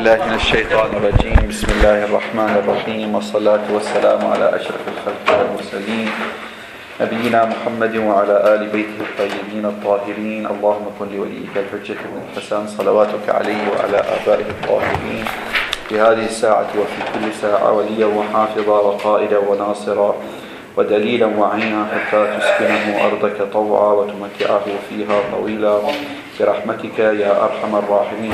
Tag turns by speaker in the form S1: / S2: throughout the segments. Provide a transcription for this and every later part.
S1: بالله من الشيطان الرجيم. بسم الله الرحمن الرحيم، والصلاة والسلام على أشرف الخلق والمرسلين نبينا محمد وعلى آل بيته الطيبين الطاهرين. اللهم كن لوليك الحجة بن الحسن صلواتك عليه وعلى آبائه الطاهرين في هذه الساعة وفي كل ساعة وليا وحافظا وقائدا وناصرا ودليلا وعينا حتى تسكنه أرضك طوعا وتمتعه فيها طويلا برحمتك يا أرحم الراحمين.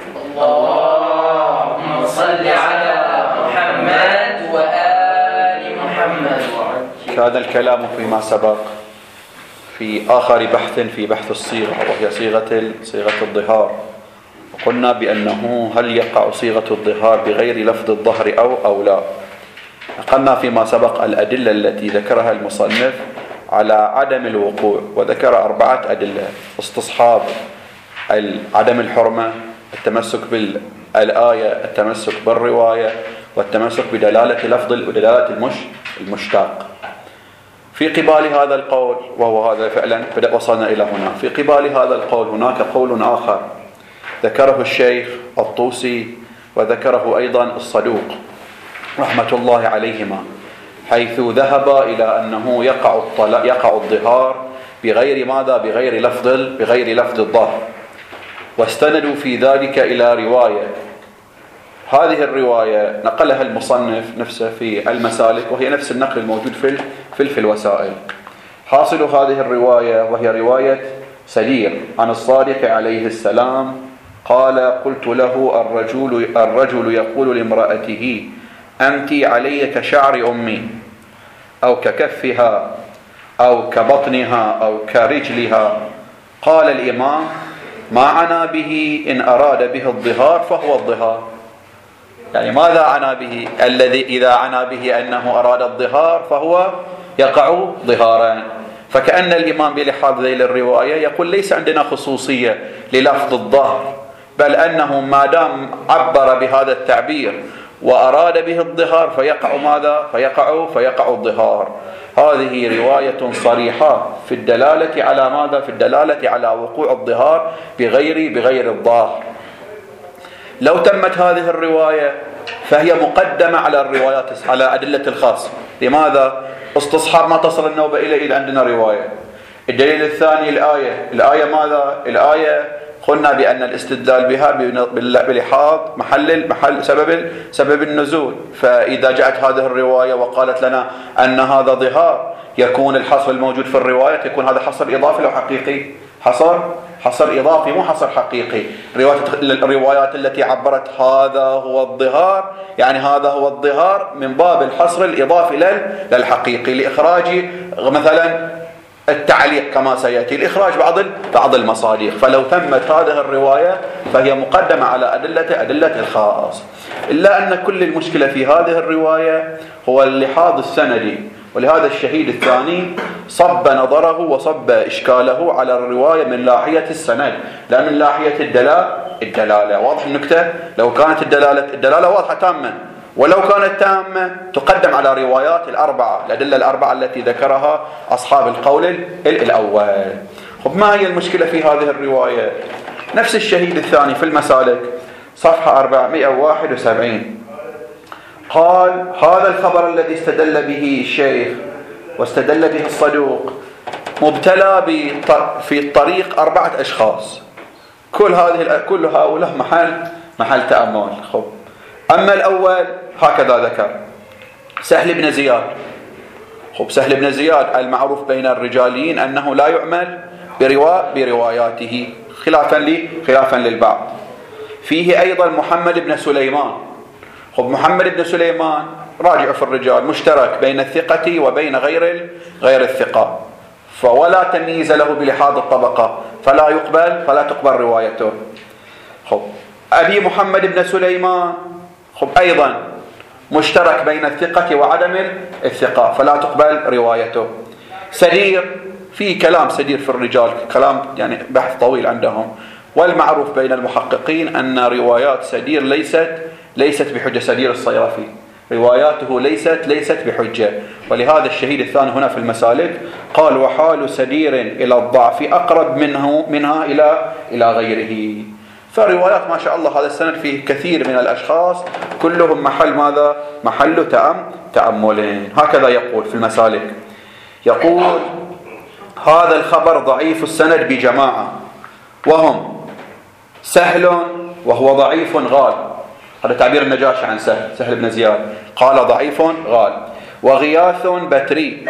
S2: اللهم صل على محمد وآل محمد.
S1: كان الكلام فيما سبق في آخر بحث في بحث الصيغة، وهي صيغة الظهار. وقلنا بأنه هل يقع صيغة الظهار بغير لفظ الظهر أو لا. نقلنا فيما سبق الأدلة التي ذكرها المصنف على عدم الوقوع، وذكر 4 أدلة: استصحاب عدم الحرمة، التمسك بالآية، التمسك بالرواية، والتمسك بدلالة لفظ ودلالة المشتاق. في قبال هذا القول، وهو هذا فعلا وصلنا إلى هنا، في قبال هذا القول هناك قول آخر ذكره الشيخ الطوسي وذكره أيضا الصدوق رحمة الله عليهما، حيث ذهب إلى أنه يقع الظهار بغير ماذا؟ بغير لفظ الظهر، واستندوا في ذلك إلى رواية. هذه الرواية نقلها المصنف نفسه في المسالك، وهي نفس النقل الموجود في الوسائل. حاصل هذه الرواية وهي رواية سدير عن الصادق عليه السلام قال: قلت له الرجل يقول لامرأته: أنت علي كشعر أمي، أو ككفها، أو كبطنها، أو كرجلها. قال الإمام: ما عنا به، إن أراد به الظهار فهو الظهار. يعني ماذا عنا به؟ الذي إذا عنا به أنه أراد الظهار فهو يقع ظهارا. فكأن الإمام بلحاظ ذيل الرواية يقول ليس عندنا خصوصية للفظ الظهر، بل أنه ما دام عبر بهذا التعبير وأراد به الظهار فيقع ماذا؟ فيقع الظهار. هذه رواية صريحة في الدلالة على ماذا؟ في الدلالة على وقوع الظهار بغير الظاهر. لو تمت هذه الرواية فهي مقدمة على الروايات، على أدلة الخاص. لماذا؟ استصحاب ما تصل النوبة إلى عندنا رواية. الدليل الثاني الآية ماذا؟ الآية قلنا بأن الاستدلال بها بلحاظ محل سبب النزول. فإذا جاءت هذه الرواية وقالت لنا أن هذا ظهار، يكون الحصر الموجود في الرواية يكون هذا حصر إضافي أو حقيقي؟ حصر إضافي مو حصر حقيقي. الروايات التي عبرت هذا هو الظهار، يعني هذا هو الظهار من باب الحصر الإضافي للحقيقي، لإخراج مثلا التعليق كما سيأتي، لإخراج بعض المصادر. فلو تمت هذه الرواية فهي مقدمة على أدلة الخاص. إلا أن كل المشكلة في هذه الرواية هو اللحاظ السندي، ولهذا الشهيد الثاني صب نظره وصب إشكاله على الرواية من ناحية السند لا من ناحية الدلالة. واضح النكتة؟ لو كانت الدلالة واضحة تامة، ولو كانت تامة تقدم على روايات الأدلة الأربعة التي ذكرها أصحاب القول الأول. ما هي المشكلة في هذه الرواية؟ نفس الشهيد الثاني في المسالك صفحة 471 قال: هذا الخبر الذي استدل به الشيخ واستدل به الصدوق مبتلى في الطريق 4 أشخاص، كل هؤلاء محل تأمل. أما الأول هكذا ذكر: سهل بن زياد. سهل بن زياد المعروف بين الرجاليين أنه لا يعمل برواياته خلافا للبعض. فيه أيضا محمد بن سليمان. محمد بن سليمان راجع في الرجال، مشترك بين الثقة وبين غير الثقة، فولا تمييز له بلحاظ الطبقة، فلا تقبل روايته. أبي محمد بن سليمان أيضا مشترك بين الثقة وعدم الثقة، فلا تقبل روايته. سدير، في كلام سدير في الرجال، كلام يعني بحث طويل عندهم، والمعروف بين المحققين أن روايات سدير ليست بحجة. سدير الصيرفي رواياته ليست بحجة. ولهذا الشهيد الثاني هنا في المسالك قال: وحال سدير إلى الضعف أقرب منها إلى غيره. فروايات ما شاء الله هذا السند فيه كثير من الأشخاص كلهم محل ماذا؟ محل تأمل. هكذا يقول في المسالك، يقول هذا الخبر ضعيف السند بجماعة وهم سهل وهو ضعيف غال. هذا تعبير النجاشي عن سهل بن زياد، قال ضعيف غال، وغياث بتري.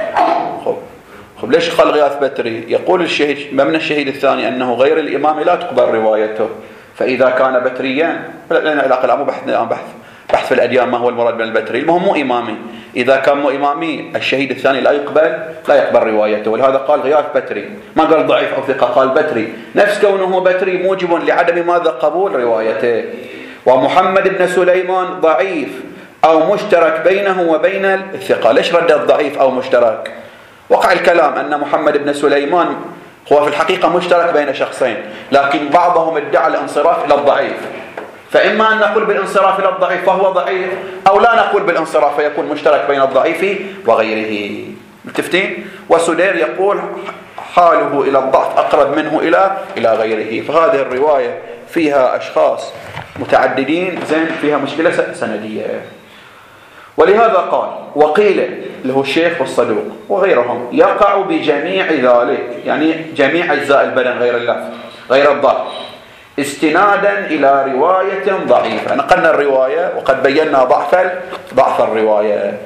S1: خب ليش قال غياث بتري؟ يقول الشهيد من الشهيد الثاني أنه غير الإمام لا تقبل روايته، فإذا كان بتريا لنا علاقة، مو بحث في الأديان ما هو المراد بالبتري، المهم مو إمامي. إذا كان مو إمامي الشهيد الثاني لا يقبل روايته، ولهذا قال غياث بتري، ما قال ضعيف أو ثقة، قال بتري، نفس كونه بتري موجب لعدم ماذا؟ قبول روايته. ومحمد بن سليمان ضعيف أو مشترك بينه وبين الثقة. ليش رد الضعيف أو مشترك؟ وقع الكلام أن محمد بن سليمان هو في الحقيقة مشترك بين شخصين، لكن بعضهم ادعى الانصراف إلى الضعيف، فإما أن نقول بالانصراف إلى الضعيف فهو ضعيف، أو لا نقول بالانصراف فيكون مشترك بين الضعيف وغيره. متفقين؟ وسدير يقول حاله إلى الضعف أقرب منه إلى غيره. فهذه الرواية فيها أشخاص متعددين، زين فيها مشكلة سندية. ولهذا قال وقيل له الشيخ والصدوق وغيرهم يقع بجميع ذلك، يعني جميع أجزاء البدن غير اللفظ غير الضعف، استنادا إلى رواية ضعيفة. نقلنا الرواية وقد بينا ضعف الرواية.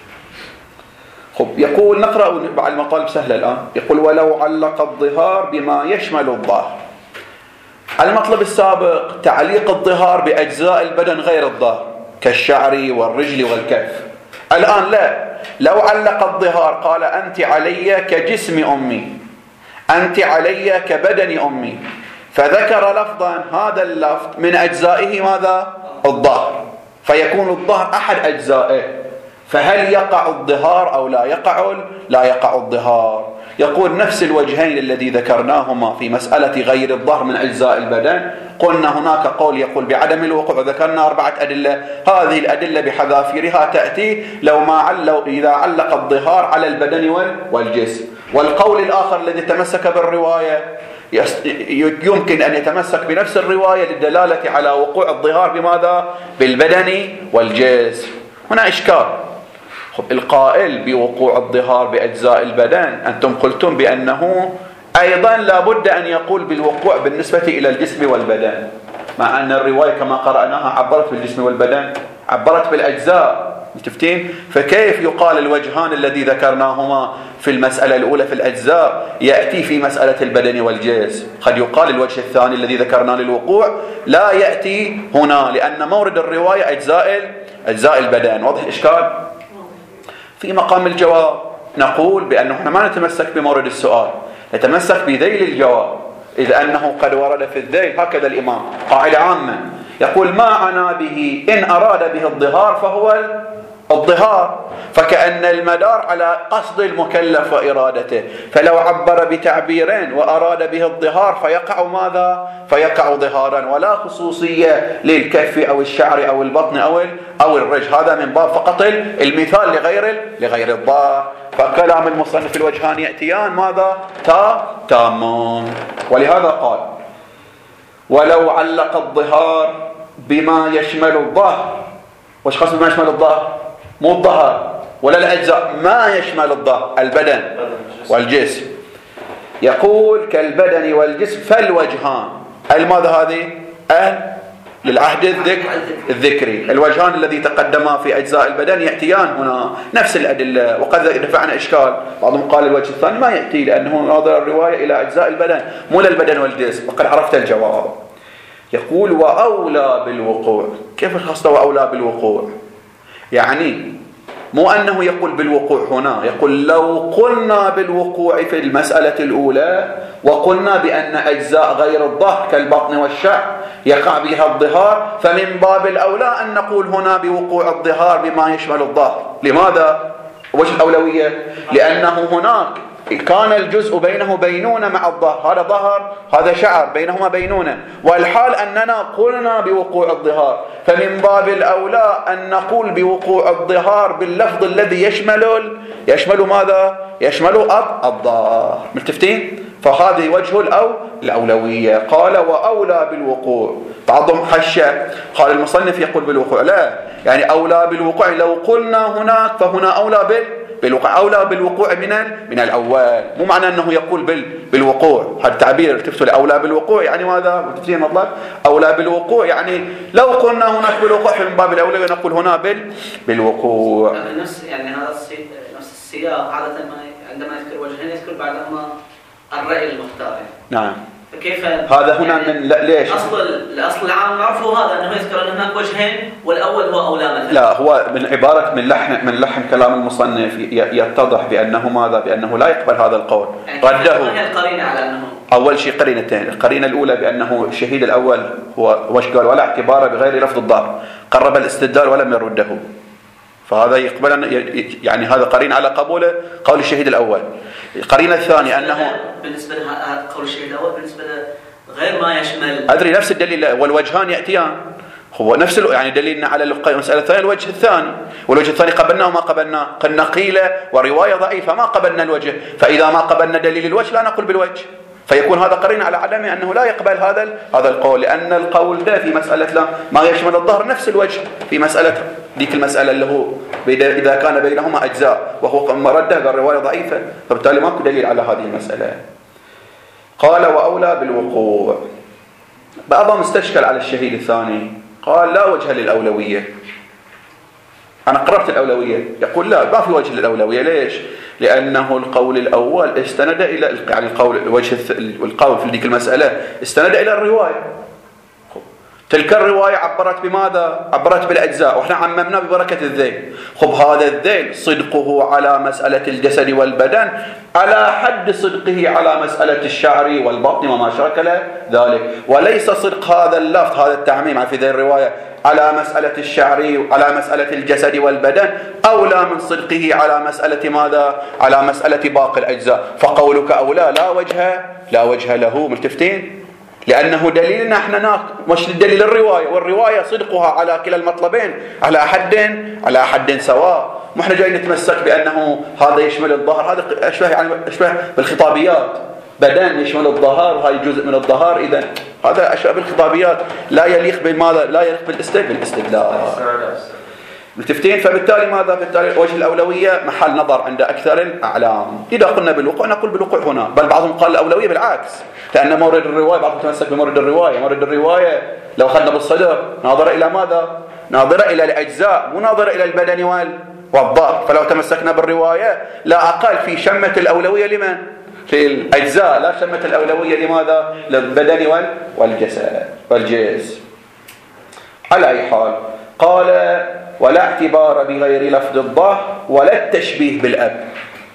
S1: خب يقول نقرأ بعض المقالب سهلة الآن. يقول ولو علق الظهار بما يشمل الظهر. المطلب السابق تعليق الظهار بأجزاء البدن غير الظهر كالشعر والرجل والكف. الآن لا، لو علق الظهار قال أنت علي كجسم أمي، أنت علي كبدن أمي، فذكر لفظا هذا اللفظ من أجزائه ماذا؟ الظهر، فيكون الظهر أحد أجزائه، فهل يقع الظهار أو لا يقع الظهار؟ يقول نفس الوجهين الذي ذكرناهما في مسألة غير الظهر من أجزاء البدن، قلنا هناك قول يقول بعدم الوقوع، وذكرنا 4 أدلة. هذه الأدلة بحذافيرها تأتي إذا علق الظهار على البدن والجسم. والقول الآخر الذي تمسك بالرواية يمكن أن يتمسك بنفس الرواية للدلالة على وقوع الظهار بماذا؟ بالبدن والجسم. هنا إشكال. القائل بوقوع الظهار بأجزاء البدن أنتم قلتم بأنه أيضا لابد أن يقول بالوقوع بالنسبة إلى الجسم والبدن، مع أن الرواية كما قرأناها عبرت بالجسم والبدن، عبرت بالأجزاء. متفقين؟ فكيف يقال الوجهان الذي ذكرناهما في المسألة الأولى في الأجزاء يأتي في مسألة البدن والجسم؟ قد يقال الوجه الثاني الذي ذكرناه للوقوع لا يأتي هنا، لأن مورد الرواية أجزاء البدن. واضح الإشكال؟ في مقام الجواب نقول بأنه احنا ما نتمسك بمورد السؤال، نتمسك بذيل الجواب، إذ أنه قد ورد في الذيل. هكذا الإمام قاعدة عامة يقول ما عنا به إن أراد به الظهار فهو الظهار، فكأن المدار على قصد المكلف وإرادته، فلو عبر بتعبيرين وأراد به الظهار فيقع ماذا؟ فيقع ظهارا، ولا خصوصية للكف أو الشعر أو البطن أو الرجل. هذا من باب فقط المثال لغير الظاهر. فكلام المصنف الوجهان يأتيان ماذا؟ تامان. ولهذا قال ولو علق الظهار بما يشمل الظهر. وش قصد بما يشمل الظهر؟ مو الظهر ولا الأجزاء، ما يشمل الظهر البدن والجسم. يقول كالبدن والجسم فالوجهان. ماذا هذه؟ للعهد الذكري. الوجهان الذي تقدما في أجزاء البدن يأتيان هنا نفس الأدلة. وقد رفعنا إشكال، بعضهم قال الوجه الثاني ما يأتي لأنه ناظر الرواية إلى أجزاء البدن مو للبدن والجسم، وقد عرفت الجواب. يقول وأولى بالوقوع. كيف الخاصة وأولى بالوقوع؟ يعني مو أنه يقول بالوقوع هنا، يقول لو قلنا بالوقوع في المسألة الأولى وقلنا بأن أجزاء غير الظهر كالبطن والشعر يقع بها الظهار، فمن باب الأولى أن نقول هنا بوقوع الظهار بما يشمل الظهر. لماذا؟ وش الأولوية؟ لأنه هناك كان الجزء بينه بينونة مع الظهر، هذا ظهر هذا شعر بينهما بينونة، والحال أننا قلنا بوقوع الظهار، فمن باب الأولى أن نقول بوقوع الظهار باللفظ الذي يشمل ماذا؟ يشمل الظهر. ملتفتين؟ فهذه وجه الأولوية. قال وأولى بالوقوع. بعضهم حشة قال المصنف يقول بالوقوع، لا، يعني أولى بالوقوع لو قلنا هناك فهنا أولى بالوقوع، أولى بالوقوع من الأول. مو معنى أنه يقول بالوقوع، هذا التعبير تفتوا أولى بالوقوع يعني ماذا؟ متفقين مطلب أولى بالوقوع، يعني لو قلنا هناك بالوقوع فمن باب الأولوية نقول هنا بالوقوع.
S3: نفس يعني هذا نفس السياق عادة عندما يذكر وجهين يذكر بعدهما الرأي المختار.
S1: نعم.
S3: فكيف
S1: هذا هنا يعني من ليش؟
S3: الأصل العام نعرفه هذا أنه يذكر أن هناك وجهين والأول هو أولى مثلا.
S1: لا، هو من عبارة من لحن كلام المصنف يتضح بأنه ماذا؟ بأنه لا يقبل هذا القول.
S3: يعني
S1: رده.
S3: ما هي القرينة على أنه؟
S1: أول شيء قرينتين، القرينة الأولى بأنه الشهيد الأول هو وش قال؟ ولا اعتبار بغير لفظ الضار، قرب الاستدلال ولم يرده، فهذا يقبل يعني هذا قرين على قبول قول الشهيد الأول. القرينة الثانية أنه
S3: بالنسبة لهذا قول الشهيد الأول بالنسبة غير ما يشمل
S1: أدري نفس الدليل، والوجهان يأتيان، هو نفس يعني دليلنا على المسألة الثانية الوجه الثاني، والوجه الثاني قبلناه وما قبلناه، قلنا قيل ورواية ضعيفة ما قبلنا الوجه، فإذا ما قبلنا دليل الوجه لا نقول بالوجه، فيكون هذا قرين على عدم أنه لا يقبل هذا القول، لأن القول ده في مسألة لا ما يشمل الظهر نفس الوجه في مسألة ذيك المسألة اللي هو إذا كان بينهما أجزاء وهو مرده قال رواية ضعيفة، فبالتالي ماكو دليل على هذه المسألة. قال وأولى بالوقوع. بعضهم استشكل على الشهيد الثاني قال لا وجه للأولوية، أنا قررت الأولوية، يقول لا ما في وجه للأولوية. ليش؟ لأنه القول الأول استند إلى يعني القول في ذيك المسألة استند إلى الرواية، تلك الرواية عبرت بماذا؟ عبرت بالأجزاء، وإحنا عممنا ببركة الذيل. هذا الذيل صدقه على مسألة الجسد والبدن على حد صدقه على مسألة الشعر والبطن وما شاكل ذلك، وليس صدق هذا اللفظ هذا التعميم في ذي الرواية على مسألة الشعر على مسألة الجسد والبدن أولى من صدقه على مسألة ماذا؟ على مسألة باقي الأجزاء. فقولك أولى لا وجه له. ملتفتين؟ لأنه دليلنا احنا مش دليل الرواية، والرواية صدقها على كلا المطلبين على حد سواء. ما احنا جايين نتمسك بأنه هذا يشمل الظهر، هذا أشبه بالخطابيات، بدن يشمل الظهر هاي جزء من الظهر، إذا هذا أشبه بالخطابيات لا يليق بماذا؟ لا يليق بالاستدلال. ملتفتين؟ فبالتالي ماذا؟ بالتالي وجه الأولوية محل نظر عند أكثر الأعلام. إذا قلنا بالوقوع نقول بالوقوع هنا، بل بعضهم قال الأولوية بالعكس، لأن مورد الرواية بعضهم تمسك بمورد الرواية. مورد الرواية لو أخذنا بالصدر ناظرة إلى ماذا؟ ناظرة إلى الأجزاء، مو ناظرة إلى البدن والظهر. فلو تمسكنا بالرواية لا أقل في شمة الأولوية لمن؟ في الأجزاء، لا شمة الأولوية لماذا؟ للبدن والجسم. على أي حال قال ولا اعتبار بغير لفظ الظهر ولا التشبيه بالأب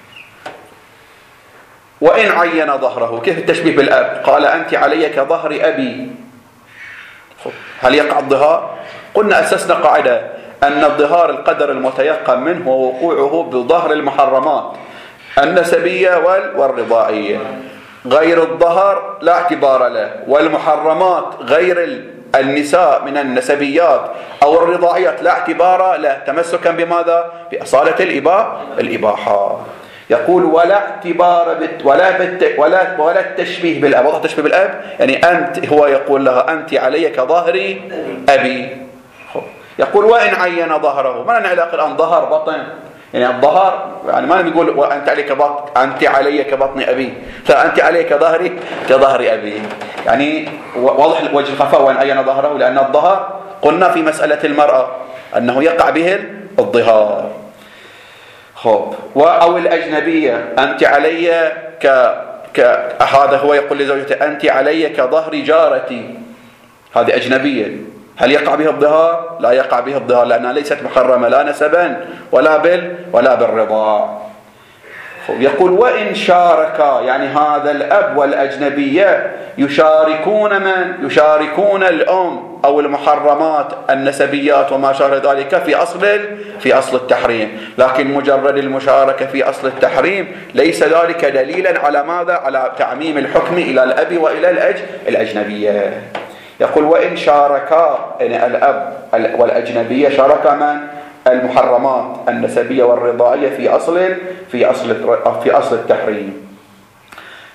S1: وإن عين ظهره. كيف التشبيه بالأب؟ قال أنت علي كظهر أبي. هل يقع الظهار؟ قلنا أسسنا قاعدة أن الظهار القدر المتيقن منه ووقوعه بظهر المحرمات النسبية والرضائية. غير الظهر لا اعتبار له، والمحرمات غير النساء من النسبيات أو الرضاعيات لا اعتبار له، تمسكا بماذا؟ بأصالة الإباحة. يقول ولا اعتبار ولا التشبيه بالأب. وضع التشبيه بالأب يعني أنت، هو يقول لها أنت علي كظهر أبي. يقول وإن عين ظهره، ما لنا علاقة الآن ظهر بطن، يعني الظهر يعني ما نقول وأنت علي كبطن أبي، فأنت علي كظهر أبي، يعني واضح وجه الخفاء وإن عين ظهره، لأن الظهر قلنا في مسألة المرأة أنه يقع به الظهار. أو الأجنبية أنت علي هذا هو يقول لزوجته أنت علي كظهر جارتي، هذه أجنبية، هل يقع بها الظهار؟ لا يقع بها الظهار، لأنها ليست محرمة لا نسبا ولا بالرضاع. يقول وإن شاركا، يعني هذا الأب والأجنبية يشاركون من؟ يشاركون الأم أو المحرمات النسبيات وما شابه ذلك في أصل التحريم، لكن مجرد المشاركة في أصل التحريم ليس ذلك دليلا على ماذا؟ على تعميم الحكم إلى الأب وإلى الأجنبية. يقول وإن شاركا، يعني الأب والأجنبية شاركا من؟ المحرمات النسبية والرضاعية في أصل التحريم.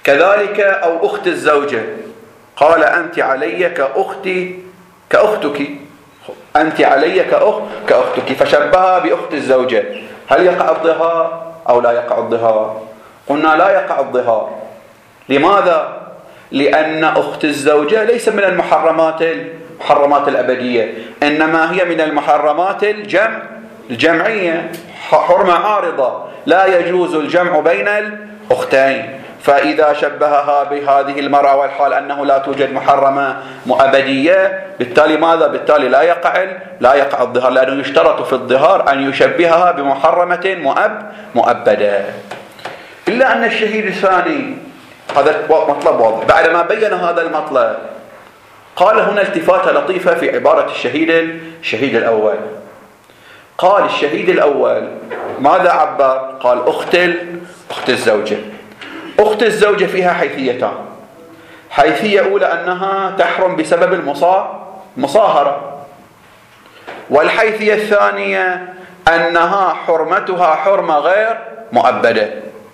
S1: كذلك أو أخت الزوجة، قال أنت علي كأختك، أنت علي كأختك، فشبهها بأخت الزوجة. هل يقع الظهار أو لا يقع الظهار؟ قلنا لا يقع الظهار. لماذا؟ لأن أخت الزوجة ليس من المحرمات الأبدية، إنما هي من المحرمات الجمعية، حرمة عارضة، لا يجوز الجمع بين الأختين. فإذا شبهها بهذه المرأة والحال أنه لا توجد محرمة أبدية، بالتالي ماذا؟ بالتالي لا يقع الظهار، لأنه يشترط في الظهار أن يشبهها بمحرمة مؤبدة. إلا أن الشهيد الثاني، هذا مطلب واضح، بعدما بين هذا المطلب قال هنا التفاتة لطيفة في عبارة الشهيد الأول. قال الشهيد الأول ماذا عبر؟ قال أخت الزوجة. أخت الزوجة فيها حيثيتان. حيثية أولى أنها تحرم بسبب المصاهرة، والحيثية الثانية أنها حرمتها حرمة غير مؤبدة.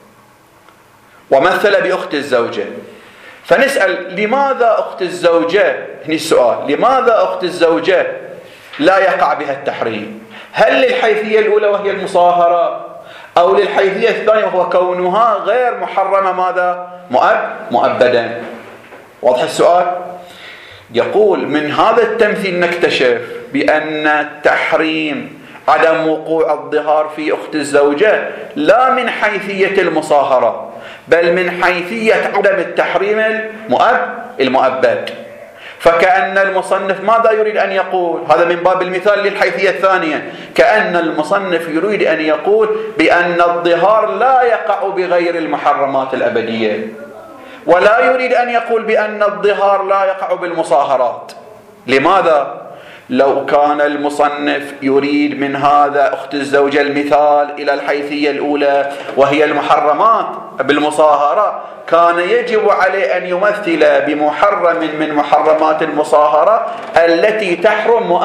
S1: ومثل بأخت الزوجة، فنسأل لماذا أخت الزوجة؟ هنا السؤال، لماذا أخت الزوجة لا يقع بها التحريم؟ هل للحيثية الأولى وهي المصاهرة، أو للحيثية الثانية وهو كونها غير محرمة ماذا؟ مؤبدا. واضح السؤال؟ يقول من هذا التمثيل نكتشف بأن التحريم عدم وقوع الظهار في أخت الزوجة لا من حيثية المصاهرة، بل من حيثية عدم التحريم المؤبد. فكأن المصنف ماذا يريد أن يقول؟ هذا من باب المثال للحيثية الثانية، كأن المصنف يريد أن يقول بأن الظهار لا يقع بغير المحرمات الأبدية، ولا يريد أن يقول بأن الظهار لا يقع بالمصاهرات. لماذا؟ لو كان المصنف يريد من هذا أخت الزوجة المثال إلى الحيثية الأولى وهي المحرمات بالمصاهرة، كان يجب عليه أن يمثل بمحرم من محرمات المصاهرة التي تحرم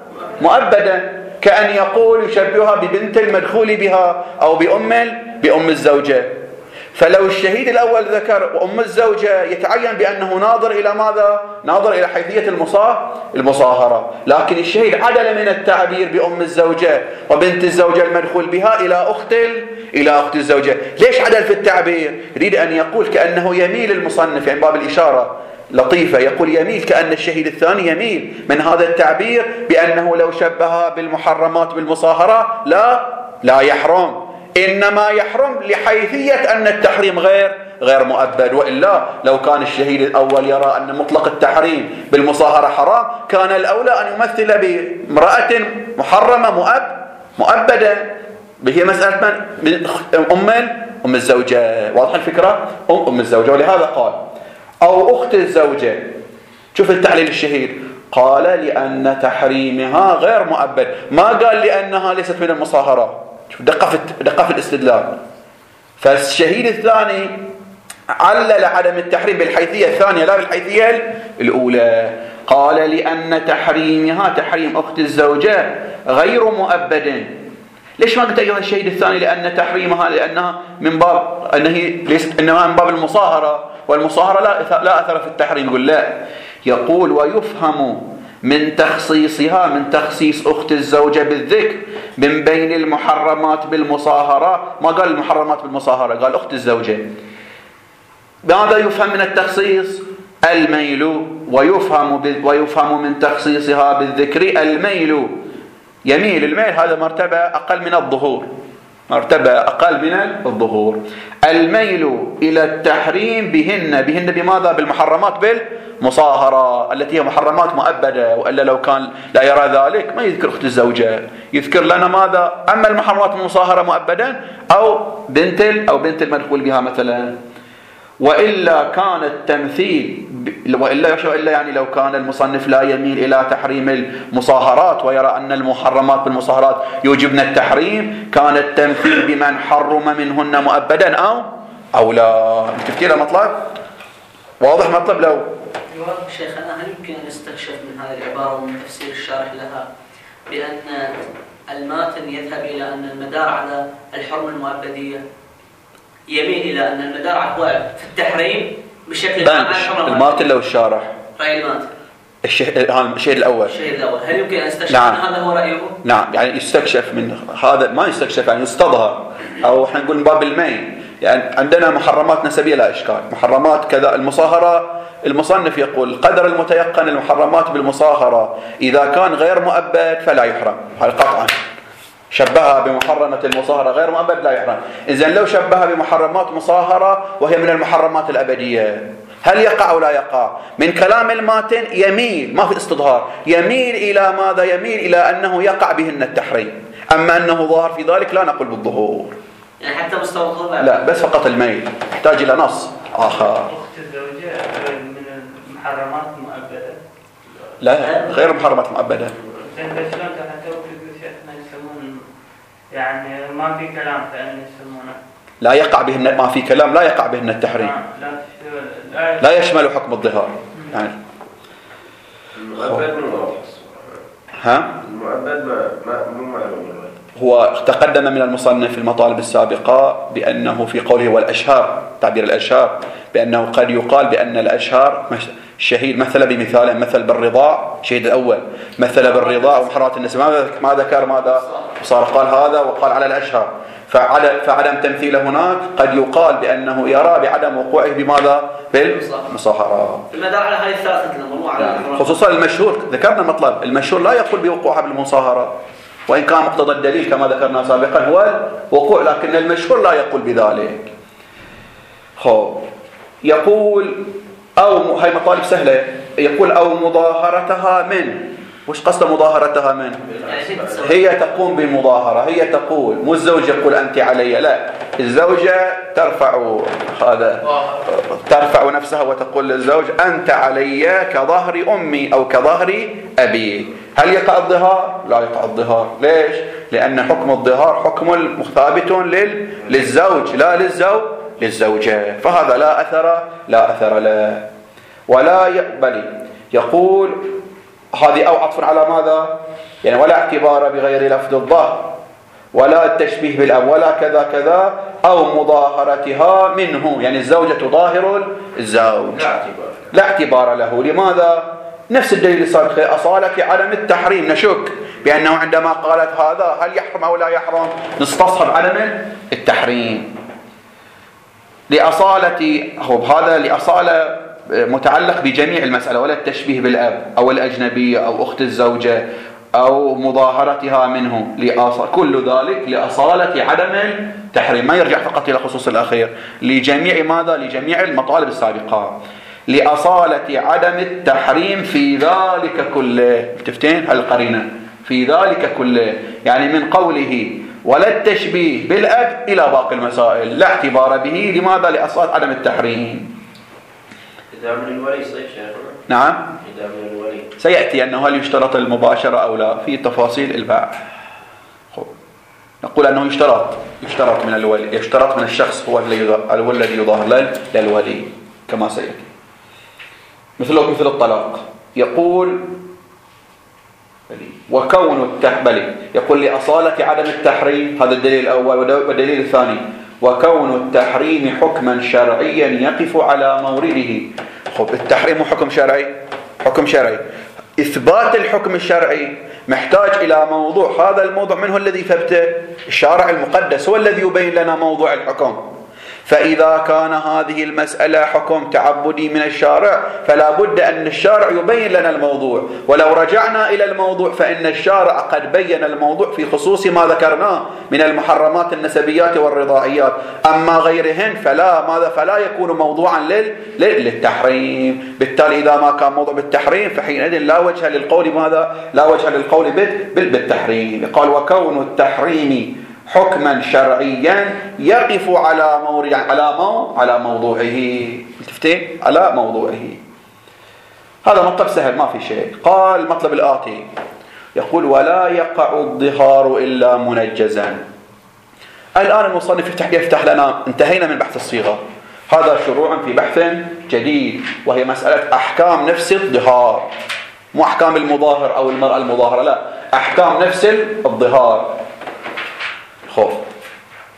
S1: مؤبدا، كأن يقول يشبهها ببنت المدخول بها أو بأم الزوجة. فلو الشهيد الأول ذكر وأم الزوجة يتعين بأنه ناظر إلى ماذا؟ ناظر إلى حيثية المصاهرة، لكن الشهيد عدل من التعبير بأم الزوجة وبنت الزوجة المدخول بها إلى أخت الزوجة. ليش عدل في التعبير؟ يريد أن يقول كأنه يميل المصنف، يعني باب الإشارة لطيفة، يقول يميل، كأن الشهيد الثاني يميل من هذا التعبير بأنه لو شبهها بالمحرمات بالمصاهرة لا يحرم، إنما يحرم لحيثية أن التحريم غير مؤبد. وإلا لو كان الشهيد الأول يرى أن مطلق التحريم بالمصاهرة حرام، كان الأولى أن يمثل بامرأة محرمة مؤبدة، هي مسألة من أم الزوجة. واضح الفكرة؟ أم الزوجة. ولهذا قال أو أخت الزوجة. شوف التعليل الشهيد، قال لأن تحريمها غير مؤبد، ما قال لأنها ليست من المصاهرة. دقة في الاستدلال. فالشهيد الثاني علل عدم التحريم بالحيثية الثانية لا بالحيثية الأولى. قال لأن تحريمها تحريم أخت الزوجة غير مؤبد. ليش ما قلت أيها الشهيد الثاني لأن تحريمها لأنها من باب أنه ليست إنما من باب المصاهرة، والمصاهرة لا أثر في التحريم؟ يقول لا. يقول ويفهم من تخصيصها، من تخصيص أخت الزوجة بالذكر من بين المحرمات بالمصاهرة، ما قال المحرمات بالمصاهرة، قال أخت الزوجة. ماذا يفهم من التخصيص؟ الميل. ويفهم من تخصيصها بالذكر الميل، يميل. الميل هذا مرتبة أقل من الظهور، مرتبة أقل من الظهور. الميل إلى التحريم بهن بماذا؟ بالمحرمات بالمصاهرة التي هي محرمات مؤبدة. وإلا لو كان لا يرى ذلك ما يذكر أخت الزوجة، يذكر لنا ماذا؟ أما المحرمات المصاهرة مؤبدا أو بنت المدخول بها مثلا. وإلا كان التمثيل وإلا يعني لو كان المصنف لا يميل إلى تحريم المصاهرات ويرى أن المحرمات بالمصاهرات يوجبن التحريم، كان التمثيل بمن حرم منهن مؤبدا أو لا. تفكير مطلب واضح؟ مطلب لو
S3: شيخنا هل يمكن أن نستكشف من هذه العبارة ومن تفسير الشارح لها بأن الماتن يذهب إلى أن المدار على الحرمة المؤبدية؟ يميل إلى أن المدار هو في التحريم بشكل عام.
S1: الماتن لو الشارح
S3: رأي الماتن
S1: الشيء الأول.
S3: هل يمكن أن يستكشف
S1: نعم.
S3: هذا هو رأيه؟
S1: نعم، يعني يستكشف من هذا، ما يستكشف يعني يستظهر، أو احنا نقول من باب المين. يعني عندنا محرمات نسبية لا إشكال، محرمات كذا. المصاهرة المصنف يقول القدر المتيقن المحرمات بالمصاهرة إذا كان غير مؤبد فلا يحرم، هذا قطعا. شبهها بمحرمة المصاهرة غير مؤبد لا يحرم. إذن لو شبهها بمحرمات مصاهرة وهي من المحرمات الأبدية، هل يقع أو لا يقع؟ من كلام الماتن يميل، ما في استظهار، يميل إلى ماذا؟ يميل إلى أنه يقع بهن التحريم. أما أنه ظاهر في ذلك لا نقول بالظهور،
S3: يعني حتى مستوى الظهور
S1: لا، بس فقط الميل يحتاج إلى نص آخر.
S4: أخت الزوجة من المحرمات مؤبدة؟
S1: لا، غير محرمات مؤبدة.
S4: زين بس شلون حتى وقت شيخنا يسمون يعني ما في كلام فإن يسمونه
S1: لا يقع بهن، ما في كلام، لا يقع بهن التحريم، لا يشمل حكم الظهار. يعني
S5: المؤبد مو واضح.
S1: ها؟
S5: المؤبد مو معلوم.
S1: هو تقدم من المصنف في المطالب السابقة بأنه في قوله والأشهار، تعبير الأشهار، بأنه قد يقال بأن الأشهار الشهيد مثل بمثال، مثل بالرضاع، شهيد الأول مثل بالرضاع ومحرمات النسب، ما ذكر ماذا صار، قال هذا وقال على الأشهار، فعدم تمثيله هناك قد يقال بأنه يرى بعدم وقوعه بماذا؟ بالمصاهرة.
S3: المدار على هذه الثلاثة الأمور،
S1: خصوصا المشهور، ذكرنا مطلب المشهور لا يقول بوقوعها بالمصاهرة، وإن كان مقتضى الدليل كما ذكرنا سابقا هو الوقوع، لكن المشهور لا يقول بذلك. يقول أو هاي مطالب سهلة، يقول أو مظاهرتها من، وش قصد مظاهرتها من؟ هي تقوم بمظاهرة، هي تقول، مو الزوج يقول أنت علي، لا، الزوجة ترفع نفسها وتقول للزوج أنت علي كظهر أمي أو كظهر أبي. هل يقع الظهار؟ لا يقع الظهار. ليش؟ لأن حكم الظهار حكم ثابت للزوج لا للزوجة، فهذا لا أثر له ولا يقبل. يقول هذه أو عطف على ماذا؟ يعني ولا اعتبار بغير لفظ الظهر ولا التشبيه بالأب ولا كذا كذا، أو مظاهرتها منه، يعني الزوجة تظاهر الزوج لا اعتبار له. لماذا؟ نفس الدليل السابق، أصالة عدم التحريم، نشك بأنه عندما قالت هذا هل يحرم أو لا يحرم نستصحب عدم التحريم لأصالة، هذا لأصالة متعلق بجميع المسألة، ولا التشبيه بالأب أو الأجنبية أو أخت الزوجة أو مظاهرتها منه، كل ذلك لأصالة عدم التحريم، ما يرجع فقط إلى خصوص الأخير، لجميع ماذا؟ لجميع المطالب السابقة، لأصالة عدم التحريم في ذلك كله. تفتين القرينة في ذلك كله، يعني من قوله ولا التشبيه بالأب إلى باقي المسائل لا اعتبار به. لماذا؟ لأصالة عدم التحريم.
S5: إذا من الولي صحيح شيخنا؟
S1: نعم،
S5: إذا من الولي
S1: سيأتي أنه هل يشترط المباشرة أو لا في تفاصيل الباع. نقول أنه يشترط من الولي، يشترط من الشخص هو الذي يظاهر للولي كما سيأتي. مثل الطلاق، يقول وكون يقول لأصالة عدم التحريم، هذا الدليل الأول. والدليل الثاني وكون التحريم حكما شرعيا يقف على مورده. التحريم حكم شرعي، إثبات الحكم الشرعي محتاج إلى موضوع، هذا الموضوع منه الذي ثبته الشارع المقدس، هو الذي يبين لنا موضوع الحكم. فإذا كان هذه المسألة حكم تعبدي من الشارع فلا بد أن الشارع يبين لنا الموضوع، ولو رجعنا إلى الموضوع فإن الشارع قد بين الموضوع في خصوص ما ذكرناه من المحرمات النسبيات والرضاعيات، أما غيرهن فلا يكون موضوعا للتحريم. بالتالي إذا ما كان موضوع بالتحريم فحينئذ لا وجه للقول بالتحريم. قال وكون التحريم حكما شرعيا يقف على موضوعه. تفتين على موضوعه. هذا مطلب سهل ما في شيء. قال المطلب الآتي، يقول ولا يقع الظهار إلا منجزا. الآن المصنف يفتح لنا، انتهينا من بحث الصيغة، هذا شروع في بحث جديد وهي مسألة أحكام نفس الظهار، مو أحكام المظاهر أو المرأة المظاهرة، لا، أحكام نفس الظهار.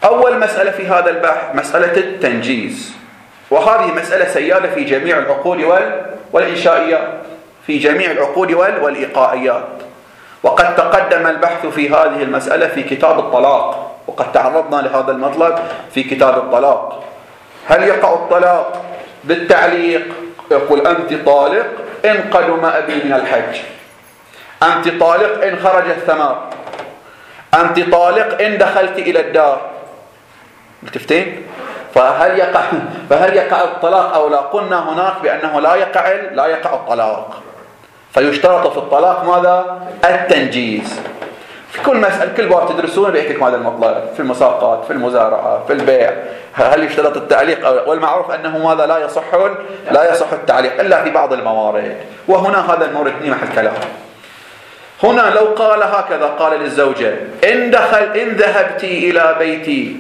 S1: أول مسألة في هذا البحث مسألة التنجيز، وهذه مسألة سيالة في جميع العقود والإنشائيات، في جميع العقود والإيقائيات. وقد تقدم البحث في هذه المسألة في كتاب الطلاق، وقد تعرضنا لهذا المطلب في كتاب الطلاق. هل يقع الطلاق بالتعليق؟ يقول أنت طالق إن قدم أبي من الحج، أنت طالق إن خرج الثمار، أنت طالق إن دخلت إلى الدار. ملتفتين؟ فهل يقع الطلاق أو لا؟ قلنا هناك بأنه لا يقع الطلاق، فيشترط في الطلاق ماذا؟ التنجيز. في كل مسألة كل باب تدرسون بيأتيكم هذا المطلب، في المساقات، في المزارعة، في البيع، هل يشترط التعليق أو لا؟ والمعروف أنه ماذا؟ لا يصح التعليق إلا في بعض الموارد، وهنا هذا المورد محل كلام. هنا لو قال هكذا، قال للزوجة إن ذهبت إلى بيتي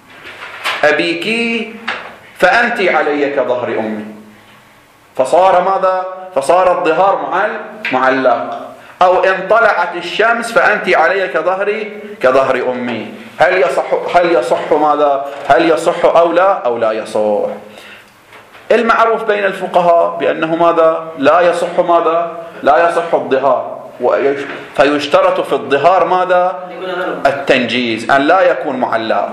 S1: أبيك فأنت علي كظهر أمي، فصار ماذا؟ فصار الظهار معلق. أو إن طلعت الشمس فأنت علي كظهر أمي. هل يصح ماذا؟ هل يصح أو لا يصح؟ المعروف بين الفقهاء بأنه ماذا؟ لا يصح الظهار، فيشترط في الظهار ماذا؟ التنجيز، أن لا يكون معلق.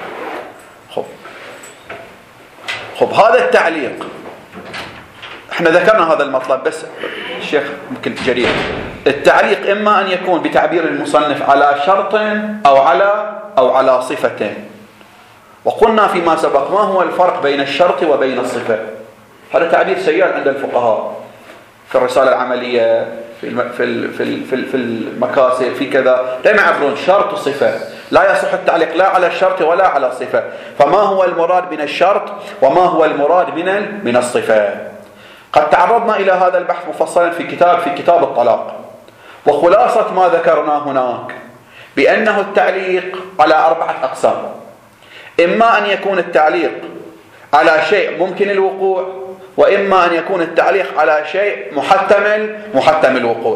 S1: خب هذا التعليق احنا ذكرنا هذا المطلب، بس الشيخ ممكن جريء. التعليق إما أن يكون بتعبير المصنف على شرط أو على صفة. وقلنا فيما سبق ما هو الفرق بين الشرط وبين الصفة. هذا تعبير سيال عند الفقهاء في الرسالة العملية، في المكاسب، في كذا، دائما يعبرون شرط وصفة. لا يصح التعليق لا على الشرط ولا على الصفة. فما هو المراد من الشرط وما هو المراد من الصفة؟ قد تعرضنا إلى هذا البحث مفصلا في كتاب الطلاق. وخلاصة ما ذكرنا هناك بأنه التعليق على 4 أقسام. إما أن يكون التعليق على شيء ممكن الوقوع، وإما أن يكون التعليق على شيء محتمل الوقوع.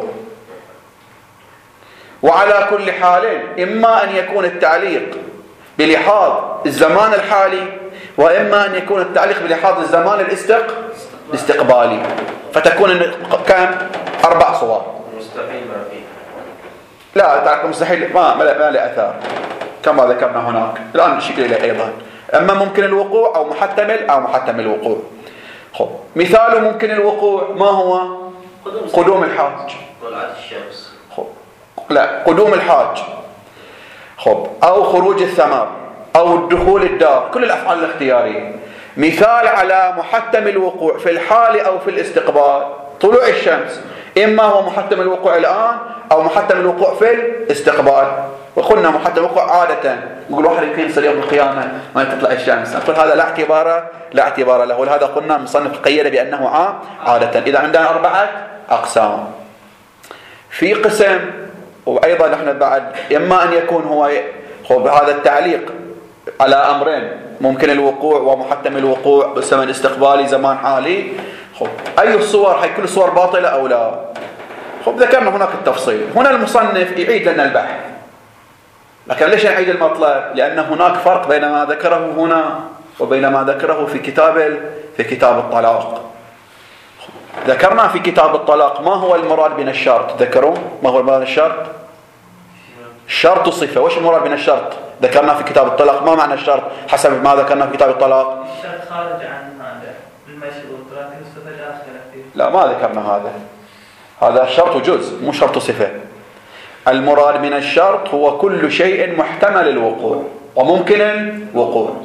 S1: وعلى كل حال إما أن يكون التعليق بلحاظ الزمان الحالي، وإما أن يكون التعليق بلحاظ الزمان الاستقبالي. فتكون كم 4 صور.
S5: مستحيل ما فيه.
S1: لا تعرف مستحيل ما له أثار كما ذكرنا هناك. الآن نشير إليه أيضا، أما ممكن الوقوع أو محتمل الوقوع. خب مثال ممكن الوقوع ما هو؟ قدوم الحاج.
S5: طلعت الشمس.
S1: خب لا، قدوم الحاج. خب أو خروج الثمر أو الدخول الدار، كل الأفعال الاختيارية. مثال على محتم الوقوع في الحال أو في الاستقبال طلوع الشمس، إما هو محتم الوقوع الآن أو محتم الوقوع في الاستقبال. وقلنا محتم الوقوع عادة نقول واحد يمكن يصير يوم القيامة ما تطلع الشمس، نقول هذا لا اعتبار له. ولهذا قلنا المصنف قيد بأنه عادة. إذا عندنا 4 أقسام. في قسم وأيضا نحن بعد إما أن يكون هو هذا التعليق على أمرين، ممكن الوقوع ومحتم الوقوع بزمن استقبالي زمان حالي. أي الصور؟ هي كل الصور باطلة أو لا؟ ذكرنا هناك التفصيل. هنا المصنف يعيد لنا البحث، لكن ليش نعيد المطلب؟ لأن هناك فرق بين ما ذكره هنا وبين ما ذكره في كتاب الطلاق. ذكرنا في كتاب الطلاق ما هو المراد من الشرط. ذكروا ما هو المراد من الشرط؟ شرط وصفة. وش المراد من الشرط؟ ذكرنا في كتاب الطلاق ما معنى الشرط حسب ما ذكرنا في كتاب الطلاق.
S4: الشرط خارج عن هذا المشروط، لكن الصفة داخلة فيه.
S1: لا ما ذكرنا هذا شرط جزء مو شرط صفة. المراد من الشرط هو كل شيء محتمل الوقوع وممكن الوقوع،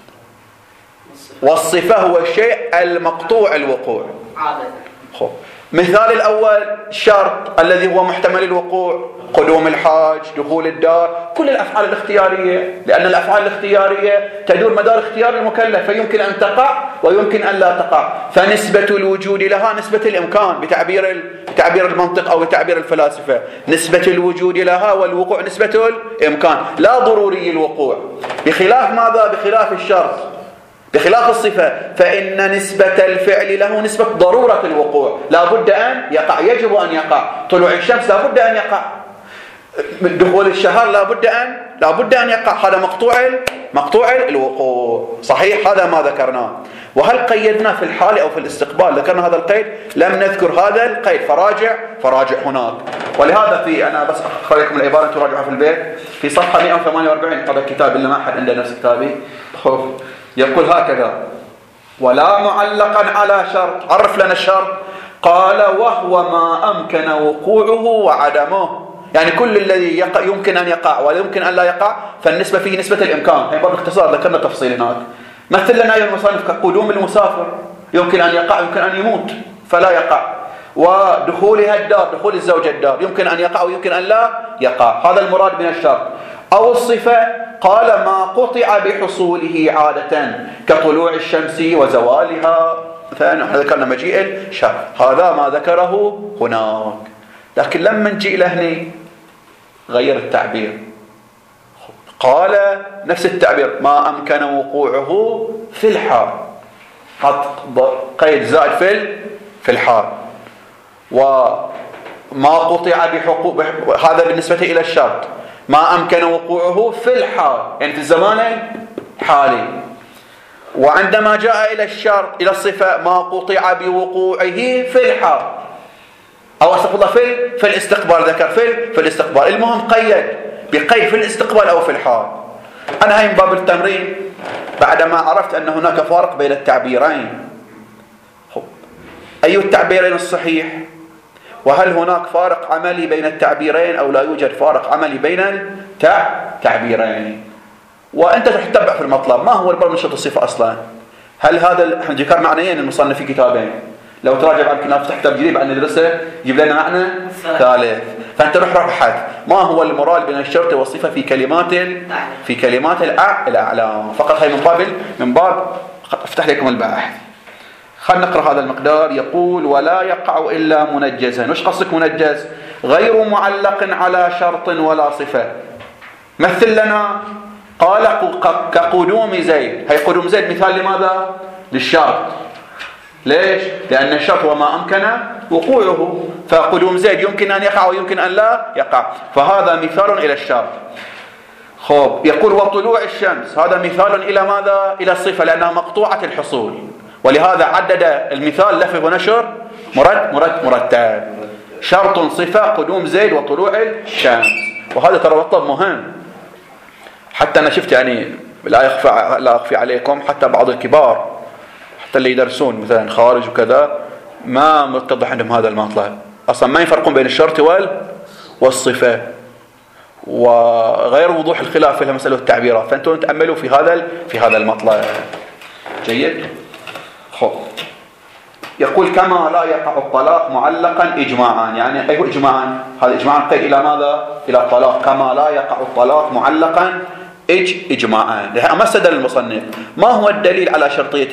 S1: والصفة هو الشيء المقطوع الوقوع
S3: عادة.
S1: مثال الأول شرط الذي هو محتمل الوقوع، قدوم الحاج، دخول الدار، كل الأفعال الاختيارية، لأن الأفعال الاختيارية تدور مدار اختيار المكلف، فيمكن أن تقع ويمكن أن لا تقع. فنسبة الوجود لها نسبة الإمكان بتعبير المنطق أو بتعبير الفلاسفة. نسبة الوجود لها والوقوع نسبة الإمكان، لا ضروري الوقوع. بخلاف ماذا؟ بخلاف الشرط، بخلاف الصفة، فإن نسبة الفعل له نسبة ضرورة الوقوع، لا بد أن يقع، يجب أن يقع. طلوع الشمس لا بد أن يقع، دخول الشهر لا بد أن يقع، هذا مقطوع الوقوع. صحيح هذا ما ذكرناه. وهل قيدنا في الحال أو في الاستقبال؟ ذكرنا هذا القيد؟ لم نذكر هذا القيد. فراجع هناك. ولهذا أنا بس أخرج لكم العبارة تراجعها في البيت في صفحة 148 هذا الكتاب اللي ما أحد عنده نفس كتابي. يقول هكذا: ولا معلقا على شرط. عرف لنا الشرط. قال: وهو ما أمكن وقوعه وعدمه. يعني كل الذي يمكن أن يقع ولا يمكن أن لا يقع فالنسبة فيه نسبة الإمكان. هي باب الاختصار ذكرنا تفصيل هناك. مثل لنا أيها المصنف كقدوم المسافر، يمكن أن يقع يمكن أن يموت فلا يقع. ودخولها الدار، دخول الزوجة الدار، يمكن أن يقع ويمكن أن لا يقع. هذا المراد من الشرط. أو الصفة قال: ما قطع بحصوله عادة كطلوع الشمس وزوالها. فنحن ذكرنا مجيء الشرط. هذا ما ذكره هناك. لكن لما نجي لهني غير التعبير. قال نفس التعبير: ما أمكن وقوعه في الحال. قيد زائد في الحال. وما قطع بحقوق، هذا بالنسبة إلى الشرط. ما أمكن وقوعه في الحال، يعني في الزمان الحالي. وعندما جاء إلى الشرط إلى الصفة: ما قطع بوقوعه في الحال، أو أستغفر الله في الاستقبال. ذكر في الاستقبال. المهم قيد بقيد في الاستقبال أو في الحال. أنا هاي من باب التمرين بعدما عرفت أن هناك فارق بين التعبيرين. أي التعبيرين الصحيح؟ وهل هناك فارق عملي بين التعبيرين أو لا يوجد فارق عملي بين التعبيرين؟ وأنت تروح تتبع في المطلب ما هو الباب من شرط الصفة أصلا. هل هذا احنا ذكر معنيين المصنف في كتابين. لو تراجع بعد كنا فتح كتاب جديد بعد ندرسه يجيب لنا معنى ثالث. فأنت روح ابحث ما هو المراد بين الشرط والصفة في كلمات الأعلام. فقط هي من باب افتح لكم البحث. خلينا نقرأ هذا المقدار. يقول: ولا يقع إلا منجزا. وش قصدك منجز؟ غير معلق على شرط ولا صفة. مثل لنا. قال: كقدوم زيد. هي قدوم زيد مثال لماذا؟ للشرط. ليش؟ لأن الشرط هو ما أمكن وقوعه. فقدوم زيد يمكن أن يقع ويمكن أن لا يقع. فهذا مثال إلى الشرط. يقول: وطلوع الشمس. هذا مثال إلى ماذا؟ إلى الصفة لأنها مقطوعة الحصول. ولهذا عدد المثال لف ونشر مرتب. شرط صفة قدوم زيد وطلوع الشمس. وهذا ترى مطلب مهم. حتى أنا شفت يعني لا أخفي عليكم حتى بعض الكبار حتى اللي يدرسون مثلا خارج وكذا ما متضح عندهم هذا المطلب. أصلا ما يفرقون بين الشرط والصفة. وغير وضوح الخلاف في مسألة التعبيرات. فأنتم تأملوا في هذا المطلب. جيد. يقول: كما لا يقع الطلاق معلقا إجماعا. يعني أي هو إجماعا؟ هذا إجماعا قيد إلى ماذا؟ إلى الطلاق. كما لا يقع الطلاق معلقا إجماعا. ما استدل المصنف. ما هو الدليل على شرطية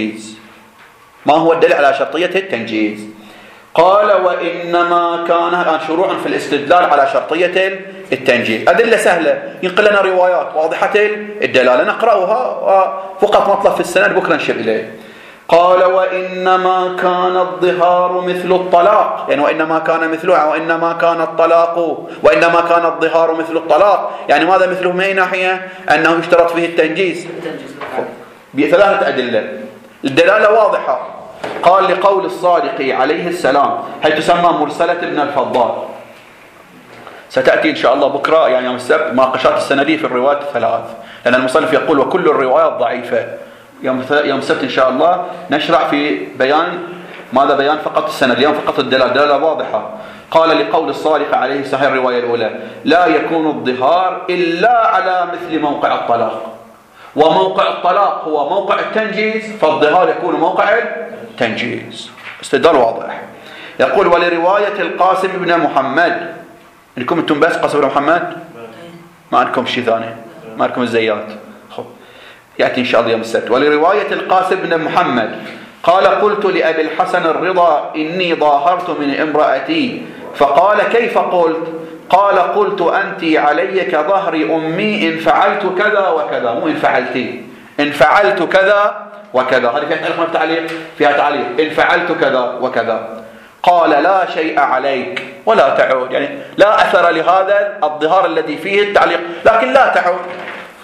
S1: التنجيز؟ قال: وإنما كان شروعا في الاستدلال على شرطية التنجيز. أدلة سهلة ينقل لنا روايات واضحة الدلالة نقرأها فقط مطلب في السند بكرة نشير إليه. قال: وإنما كان الظهار مثل الطلاق. يعني وإنما كان مثله وإنما كان الطلاق وإنما كان الظهار مثل الطلاق. يعني ماذا مثله من أي ناحية؟ أنه يشترط فيه التنجيز بثلاثة أدلة. الدلالة واضحة. قال: لقول الصادق عليه السلام. هي تسمى مرسلة ابن الفضال. ستأتي إن شاء الله بكرة يعني يوم السبت مناقشات السندية في الروايات الثلاث. لأن المصنف يقول: وكل الروايات ضعيفة. يوم السبت إن شاء الله نشرع في بيان ماذا؟ بيان فقط السند. اليوم فقط الدلالة واضحة. قال: لقول الصادق عليه السلام. الرواية الأولى: لا يكون الظهار إلا على مثل موقع الطلاق. وموقع الطلاق هو موقع التنجيز فالظهار يكون موقع التنجيز. استدلال واضح. يقول: ولرواية القاسم بن محمد. انكم انتم بس قاسم بن محمد ما عندكم شيء ثاني ما عندكم الزيات. يأتي إن شاء الله يوم السبت. ولرواية القاسم بن محمد قال: قلت لأبي الحسن الرضا: إني ظاهرت من امرأتي. فقال: كيف قلت؟ قال: قلت أنت علي كظهر أمي إن فعلت كذا وكذا. مو إن فعلتي، إن فعلت كذا وكذا. هذه فيها تعليق. فيها تعليق إن فعلت كذا وكذا. قال: لا شيء عليك ولا تعود. يعني لا أثر لهذا الظهار الذي فيه التعليق لكن لا تعود.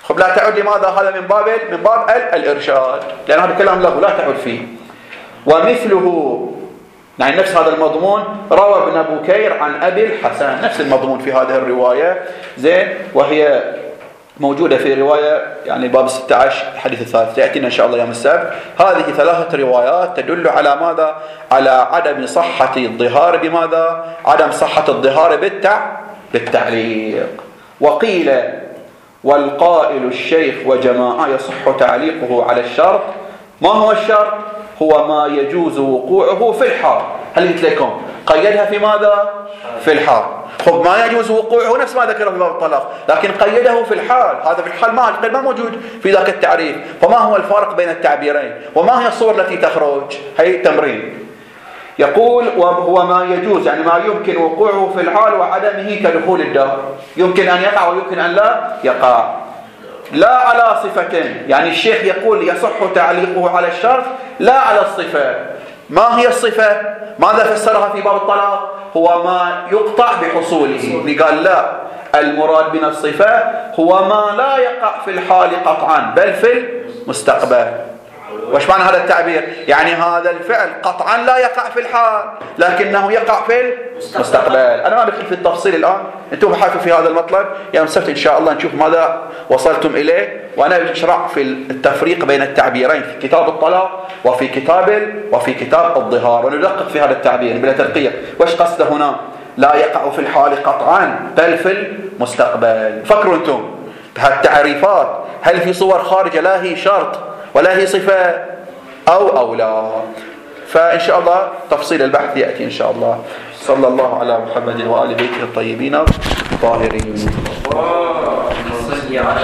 S1: خب لا تعد لماذا؟ هذا من باب الإرشاد، لأن هذا كلام لغو لا تعد فيه. ومثله يعني نفس هذا المضمون روى ابن بكير عن أبي الحسن، نفس المضمون في هذه الرواية زين، وهي موجودة في رواية يعني باب 16 الحديث الثالث يأتينا إن شاء الله يوم السبت. هذه 3 روايات تدل على ماذا؟ على عدم صحة الظهار بماذا؟ عدم صحة الظهار بالتعليق. وقيل والقائل الشيخ وجماعة يصح تعليقه على الشرط. ما هو الشرط؟ هو ما يجوز وقوعه في الحال. هل قلت لكم قيدها في ماذا؟ في الحال. خب ما يجوز وقوعه نفس ما ذكره في باب الطلاق، لكن قيده في الحال. هذا في الحال ما موجود في ذاك التعريف. فما هو الفارق بين التعبيرين؟ وما هي الصور التي تخرج؟ هي تمرين. يقول وهو ما يجوز يعني ما يمكن وقوعه في الحال وعدمه كدخول الدار، يمكن أن يقع ويمكن أن لا يقع. لا على صفة، يعني الشيخ يقول يصح تعليقه على الشرط لا على الصفة. ما هي الصفة؟ ماذا فسرها في باب الطلاق؟ هو ما يقطع بحصوله. قال لا، المراد من الصفة هو ما لا يقع في الحال قطعا بل في المستقبل. وش معنى هذا التعبير؟ يعني هذا الفعل قطعا لا يقع في الحال لكنه يقع في المستقبل. أنا ما بدخل في التفصيل الآن، أنتم بحثوا في هذا المطلب يوم السبت إن شاء الله نشوف ماذا وصلتم إليه. وأنا بشرح في التفريق بين التعبيرين في كتاب الطلاق وفي كتاب الظهار، وندقق في هذا التعبير بلا تدقيق. وش قصده هنا؟ لا يقع في الحال قطعا بل في المستقبل. فكروا أنتم بهالتعريفات، هل في صور خارجة لا هي شرط ولا هي صفة أو لا؟ فإن شاء الله تفصيل البحث يأتي إن شاء الله. صلى الله على محمد وآل بيته الطيبين الطاهرين.